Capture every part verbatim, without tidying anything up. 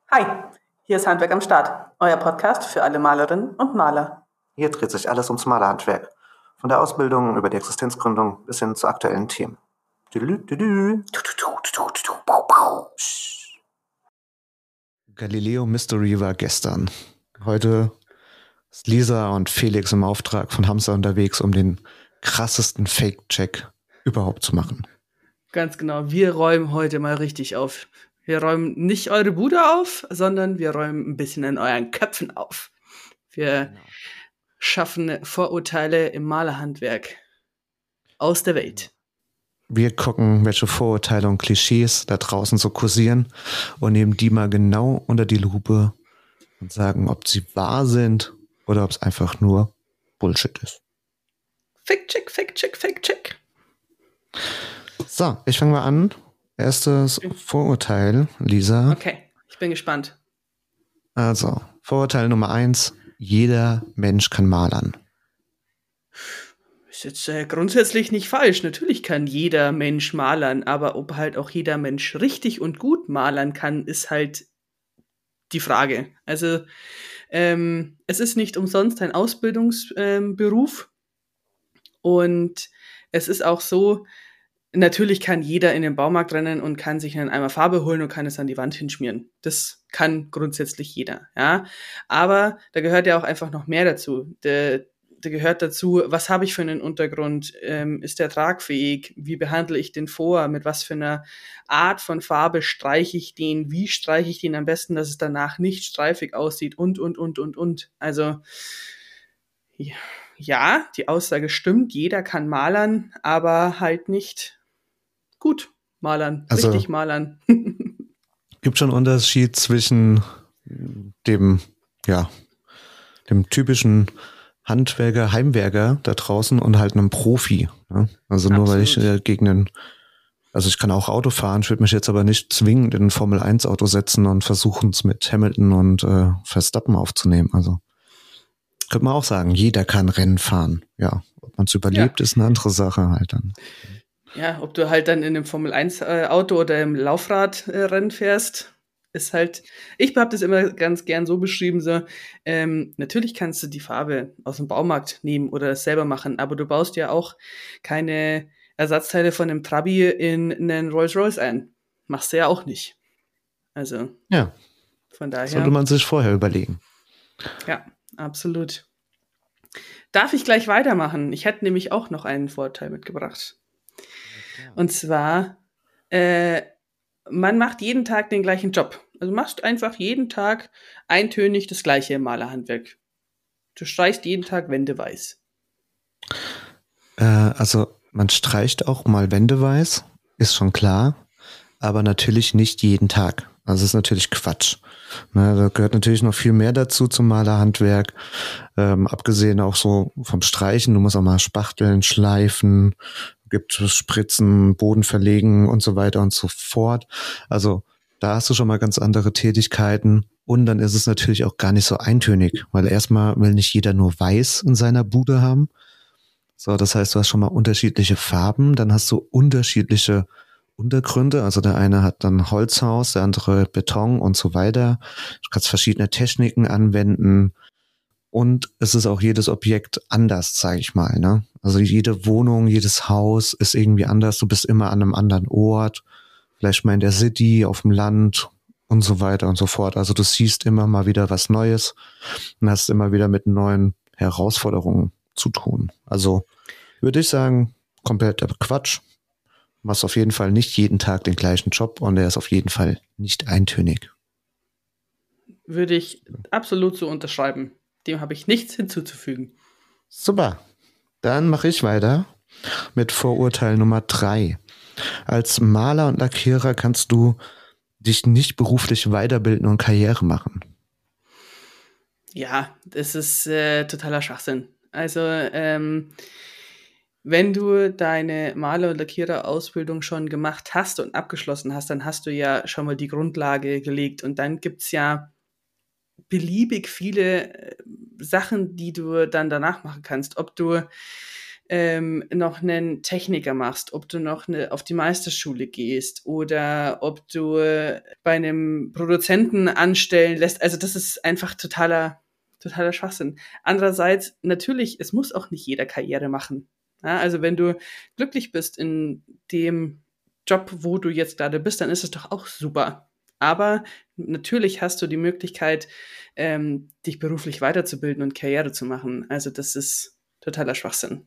Hi, hier ist Handwerk am Start, euer Podcast für alle Malerinnen und Maler. Hier dreht sich alles ums Malerhandwerk. Von der Ausbildung über die Existenzgründung bis hin zu aktuellen Themen. Galileo Mystery war gestern. Heute ist Lisa und Felix im Auftrag von Hamza unterwegs, um den krassesten Fake-Check überhaupt zu machen. Ganz genau, wir räumen heute mal richtig auf. Wir räumen nicht eure Bude auf, sondern wir räumen ein bisschen in euren Köpfen auf. Wir genau. schaffen Vorurteile im Malerhandwerk aus der Welt. Wir gucken, welche Vorurteile und Klischees da draußen so kursieren und nehmen die mal genau unter die Lupe und sagen, ob sie wahr sind oder ob es einfach nur Bullshit ist. Fact-Check, Fact-Check, Fact-Check. So, ich fange mal an. Erstes Vorurteil, Lisa. Okay, ich bin gespannt. Also, Vorurteil Nummer eins, jeder Mensch kann malern. Ist jetzt äh, grundsätzlich nicht falsch. Natürlich kann jeder Mensch malern, aber ob halt auch jeder Mensch richtig und gut malern kann, ist halt die Frage. Also, ähm, es ist nicht umsonst ein Ausbildungsberuf ähm, und es ist auch so, natürlich kann jeder in den Baumarkt rennen und kann sich einen Eimer Farbe holen und kann es an die Wand hinschmieren. Das kann grundsätzlich jeder, ja. Aber da gehört ja auch einfach noch mehr dazu. Der, der gehört dazu, was habe ich für einen Untergrund? Ähm, ist der tragfähig? Wie behandle ich den vor? Mit was für einer Art von Farbe streiche ich den? Wie streiche ich den am besten, dass es danach nicht streifig aussieht? Und, und, und, und, und. Also, ja. Ja, die Aussage stimmt, jeder kann malern, aber halt nicht gut malern, also, richtig malern. Gibt schon einen Unterschied zwischen dem, ja, dem typischen Handwerker, Heimwerker da draußen und halt einem Profi. Ja? Also nur Absolut. weil ich äh, gegen einen, also ich kann auch Auto fahren, ich würde mich jetzt aber nicht zwingend in ein Formel eins Auto setzen und versuchen es mit Hamilton und äh, Verstappen aufzunehmen. Also könnte man auch sagen, jeder kann Rennen fahren. Ja, ob man es überlebt, ja. ist eine andere Sache halt dann. Ja, ob du halt dann in einem Formel eins Auto oder im Laufradrennen fährst, ist halt, ich habe das immer ganz gern so beschrieben, so, ähm, natürlich kannst du die Farbe aus dem Baumarkt nehmen oder es selber machen, aber du baust ja auch keine Ersatzteile von einem Trabi in einen Rolls-Royce ein. Machst du ja auch nicht. Also, ja. Von daher. Sollte man sich vorher überlegen. Ja, absolut. Darf ich gleich weitermachen? Ich hätte nämlich auch noch einen Vorteil mitgebracht. Ja. Und zwar, äh, man macht jeden Tag den gleichen Job. Also machst einfach jeden Tag eintönig das gleiche im Malerhandwerk. Du streichst jeden Tag Wände weiß. Äh, also man streicht auch mal Wände weiß, ist schon klar, aber natürlich nicht jeden Tag. Also das ist natürlich Quatsch. Ne, da gehört natürlich noch viel mehr dazu zum Malerhandwerk. Ähm, abgesehen auch so vom Streichen, du musst auch mal spachteln, schleifen, gibt Spritzen, Boden verlegen und so weiter und so fort. Also da hast du schon mal ganz andere Tätigkeiten. Und dann ist es natürlich auch gar nicht so eintönig, weil erstmal will nicht jeder nur weiß in seiner Bude haben. So, das heißt, du hast schon mal unterschiedliche Farben, dann hast du unterschiedliche Untergründe, also der eine hat dann Holzhaus, der andere Beton und so weiter. Du kannst verschiedene Techniken anwenden und es ist auch jedes Objekt anders, sage ich mal, ne? Also jede Wohnung, jedes Haus ist irgendwie anders, du bist immer an einem anderen Ort, vielleicht mal in der City, auf dem Land und so weiter und so fort. Also du siehst immer mal wieder was Neues und hast immer wieder mit neuen Herausforderungen zu tun. Also würde ich sagen, kompletter Quatsch. Du machst auf jeden Fall nicht jeden Tag den gleichen Job und er ist auf jeden Fall nicht eintönig. Würde ich absolut so unterschreiben. Dem habe ich nichts hinzuzufügen. Super. Dann mache ich weiter mit Vorurteil Nummer drei. Als Maler und Lackierer kannst du dich nicht beruflich weiterbilden und Karriere machen. Ja, das ist äh, totaler Schwachsinn. Also, ähm, wenn du deine Maler- und Lackierer-Ausbildung schon gemacht hast und abgeschlossen hast, dann hast du ja schon mal die Grundlage gelegt. Und dann gibt's ja beliebig viele Sachen, die du dann danach machen kannst. Ob du ähm, noch einen Techniker machst, ob du noch eine, auf die Meisterschule gehst oder ob du äh, bei einem Produzenten anstellen lässt. Also das ist einfach totaler, totaler Schwachsinn. Andererseits, natürlich, es muss auch nicht jeder Karriere machen. Ja, also wenn du glücklich bist in dem Job, wo du jetzt gerade bist, dann ist es doch auch super. Aber natürlich hast du die Möglichkeit, ähm, dich beruflich weiterzubilden und Karriere zu machen. Also das ist totaler Schwachsinn.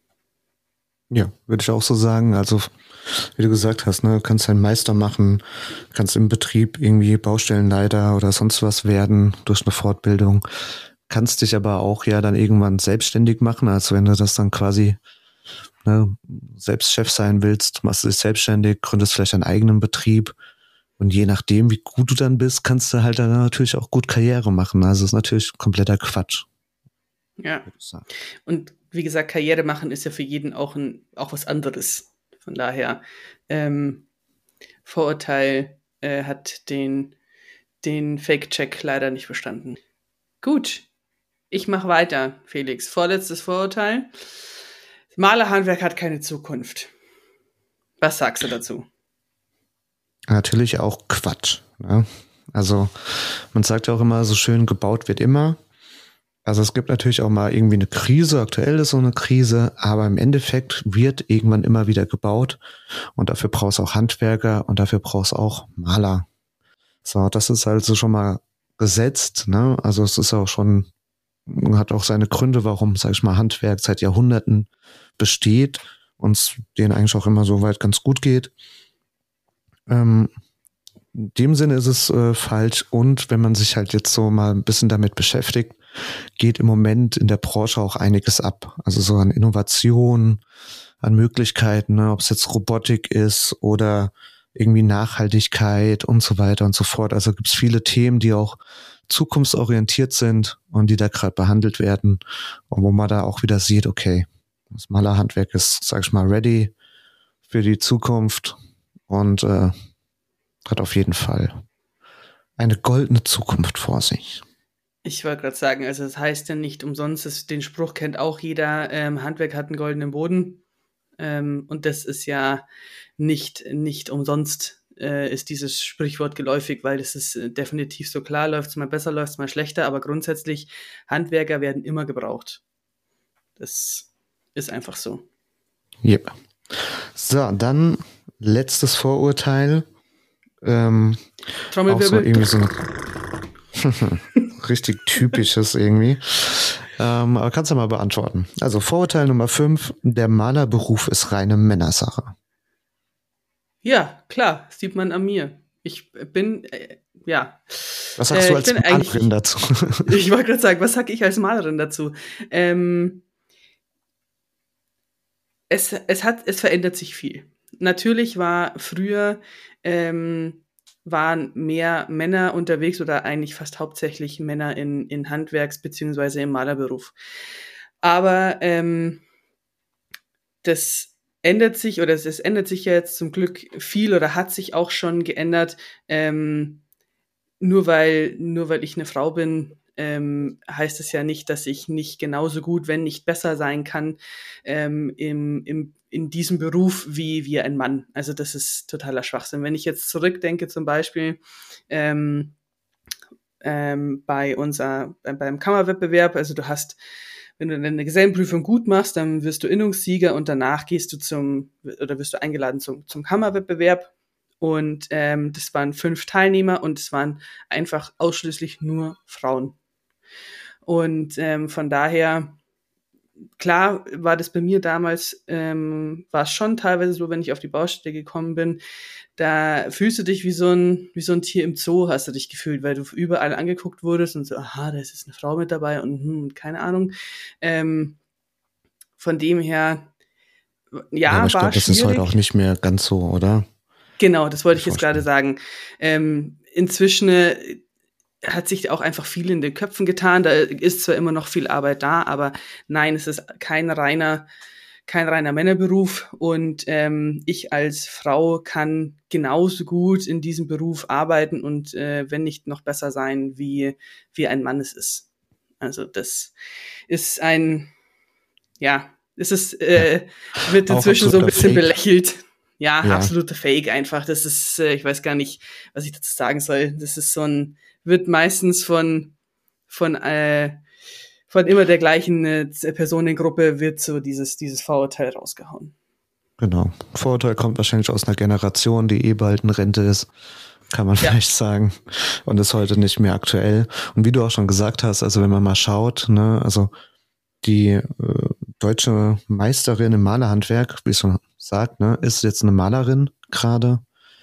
Ja, würde ich auch so sagen. Also, wie du gesagt hast, ne, kannst einen Meister machen, kannst im Betrieb irgendwie Baustellenleiter oder sonst was werden durch eine Fortbildung, kannst dich aber auch ja dann irgendwann selbstständig machen, also wenn du das dann quasi ne, selbst Chef sein willst, machst du dich selbstständig, gründest vielleicht einen eigenen Betrieb und je nachdem, wie gut du dann bist, kannst du halt dann natürlich auch gut Karriere machen. Also das ist natürlich kompletter Quatsch. Ja. Und wie gesagt, Karriere machen ist ja für jeden auch ein, auch was anderes. Von daher, ähm, Vorurteil äh, hat den, den Fake-Check leider nicht bestanden. Gut, ich mache weiter, Felix. Vorletztes Vorurteil. Malerhandwerk hat keine Zukunft. Was sagst du dazu? Natürlich auch Quatsch. Ne? Also man sagt ja auch immer so schön, gebaut wird immer. Also es gibt natürlich auch mal irgendwie eine Krise, aktuell ist so eine Krise, aber im Endeffekt wird irgendwann immer wieder gebaut und dafür brauchst du auch Handwerker und dafür brauchst du auch Maler. So, das ist also schon mal gesetzt, ne? Also es ist auch schon, hat auch seine Gründe, warum, sag ich mal, Handwerk seit Jahrhunderten besteht und es denen eigentlich auch immer so weit ganz gut geht. Ähm, in dem Sinne ist es äh, falsch und wenn man sich halt jetzt so mal ein bisschen damit beschäftigt, geht im Moment in der Branche auch einiges ab. Also so an Innovation, an Möglichkeiten, ne, ob es jetzt Robotik ist oder irgendwie Nachhaltigkeit und so weiter und so fort. Also gibt es viele Themen, die auch zukunftsorientiert sind und die da gerade behandelt werden und wo man da auch wieder sieht, okay, das Malerhandwerk ist, sag ich mal, ready für die Zukunft und äh, hat auf jeden Fall eine goldene Zukunft vor sich. Ich wollte gerade sagen, also das heißt ja nicht umsonst, dass den Spruch kennt auch jeder, ähm, Handwerk hat einen goldenen Boden. Ähm, und das ist ja nicht, nicht umsonst äh, ist dieses Sprichwort geläufig, weil das ist äh, definitiv so. Klar, läuft es mal besser, läuft es mal schlechter, aber grundsätzlich, Handwerker werden immer gebraucht. Das ist einfach so. Yep. So, dann letztes Vorurteil. Ähm, auch so irgendwie so ein richtig typisches irgendwie. Ähm, aber kannst du mal beantworten. Also Vorurteil Nummer fünf, der Malerberuf ist reine Männersache. Ja, klar, sieht man an mir. Ich bin, äh, ja. Was sagst äh, du als Malerin dazu? Ich wollte gerade sagen, was sag ich als Malerin dazu? Ähm, es, es, hat, es verändert sich viel. Natürlich war früher ähm, waren mehr Männer unterwegs oder eigentlich fast hauptsächlich Männer in, in Handwerks- beziehungsweise im Malerberuf. Aber ähm, das ändert sich oder es, es ändert sich jetzt zum Glück viel oder hat sich auch schon geändert. Ähm, nur weil, nur weil ich eine Frau bin, ähm, heißt es ja nicht, dass ich nicht genauso gut, wenn nicht besser sein kann ähm, im, im, in diesem Beruf wie, wie ein Mann. Also das ist totaler Schwachsinn. Wenn ich jetzt zurückdenke zum Beispiel ähm, ähm, bei unser, äh, beim Kammerwettbewerb, also du hast, wenn du deine Gesellenprüfung gut machst, dann wirst du Innungssieger und danach gehst du zum, oder wirst du eingeladen zum, zum Kammerwettbewerb. Und ähm, das waren fünf Teilnehmer und es waren einfach ausschließlich nur Frauen. Und ähm, von daher, klar war das bei mir damals, ähm, war es schon teilweise so, wenn ich auf die Baustelle gekommen bin, da fühlst du dich wie so ein, wie so ein Tier im Zoo, hast du dich gefühlt, weil du überall angeguckt wurdest und so, aha, da ist jetzt eine Frau mit dabei und hm, keine Ahnung. Ähm, von dem her, ja, ja, aber ich war glaube, das schwierig. ist heute auch nicht mehr ganz so, oder? Genau, das wollte ich jetzt gerade sagen. Ähm, inzwischen äh, hat sich auch einfach viel in den Köpfen getan. Da ist zwar immer noch viel Arbeit da, aber nein, es ist kein reiner, kein reiner Männerberuf. Und ähm, ich als Frau kann genauso gut in diesem Beruf arbeiten und äh, wenn nicht noch besser sein, wie, wie ein Mann es ist. Also das ist ein, ja, Es ist, äh, wird inzwischen so ein bisschen Fake. belächelt. Ja, Ja. absolute Fake einfach. Das ist, äh, ich weiß gar nicht, was ich dazu sagen soll. Das ist so ein, wird meistens von, von, äh, von immer der gleichen äh, Personengruppe wird so dieses, dieses Vorurteil rausgehauen. Genau. Vorurteil kommt wahrscheinlich aus einer Generation, die eh bald in Rente ist, kann man Ja. vielleicht sagen. Und ist heute nicht mehr aktuell. Und wie du auch schon gesagt hast, also wenn man mal schaut, ne, also die äh, deutsche Meisterin im Malerhandwerk, wie es schon sagt, ne, ist jetzt eine Malerin gerade.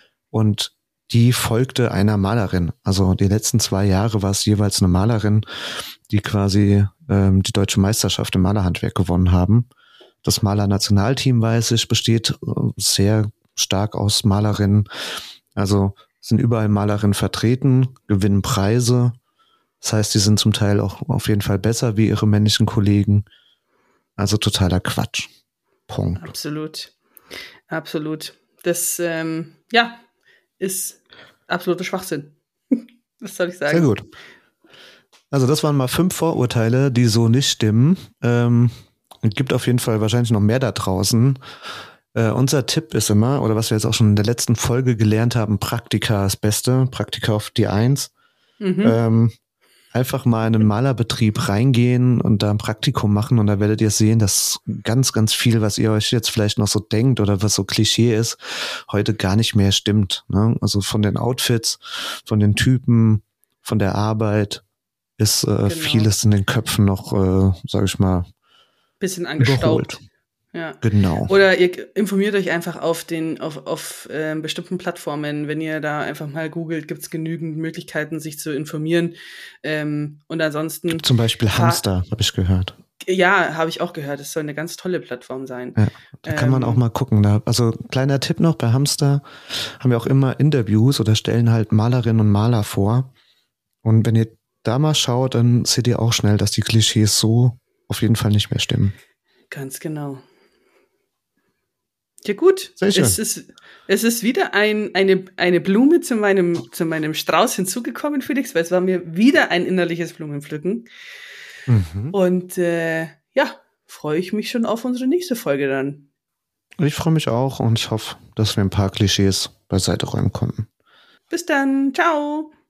Und die folgte einer Malerin. Also die letzten zwei Jahre war es jeweils eine Malerin, die quasi ähm, die deutsche Meisterschaft im Malerhandwerk gewonnen haben. Das Maler-Nationalteam, weiß ich, besteht äh, sehr stark aus Malerinnen. Also sind überall Malerinnen vertreten, gewinnen Preise. Das heißt, die sind zum Teil auch auf jeden Fall besser wie ihre männlichen Kollegen. Also totaler Quatsch. Punkt. Absolut. Absolut. Das, ähm, ja, ist absoluter Schwachsinn. Was soll ich sagen? Sehr gut. Also das waren mal fünf Vorurteile, die so nicht stimmen. Ähm, es gibt auf jeden Fall wahrscheinlich noch mehr da draußen. Äh, unser Tipp ist immer, oder was wir jetzt auch schon in der letzten Folge gelernt haben, Praktika ist das Beste, Praktika auf die Eins. Mhm. Ähm, einfach mal in einen Malerbetrieb reingehen und da ein Praktikum machen und da werdet ihr sehen, dass ganz, ganz viel, was ihr euch jetzt vielleicht noch so denkt oder was so Klischee ist, heute gar nicht mehr stimmt. Ne? Also von den Outfits, von den Typen, von der Arbeit ist äh, Genau. vieles in den Köpfen noch, äh, sag ich mal, Bisschen angestaubt. überholt. Ja. Genau. Oder ihr informiert euch einfach auf den auf, auf ähm, bestimmten Plattformen. Wenn ihr da einfach mal googelt, gibt es genügend Möglichkeiten, sich zu informieren. Ähm, und ansonsten, Zum Beispiel Hamster, habe ich gehört. ja, habe ich auch gehört. Es soll eine ganz tolle Plattform sein. Ja, da kann man Ähm, auch mal gucken. Da, also kleiner Tipp noch, bei Hamster haben wir auch immer Interviews oder stellen halt Malerinnen und Maler vor. Und wenn ihr da mal schaut, dann seht ihr auch schnell, dass die Klischees so auf jeden Fall nicht mehr stimmen. Ganz genau. Ja gut, Sehr schön. es ist, es ist wieder ein, eine, eine Blume zu meinem, zu meinem Strauß hinzugekommen, Felix, weil es war mir wieder ein innerliches Blumenpflücken. Mhm. Und äh, ja, freue ich mich schon auf unsere nächste Folge dann. Ich freue mich auch und ich hoffe, dass wir ein paar Klischees beiseite räumen konnten. Bis dann, ciao!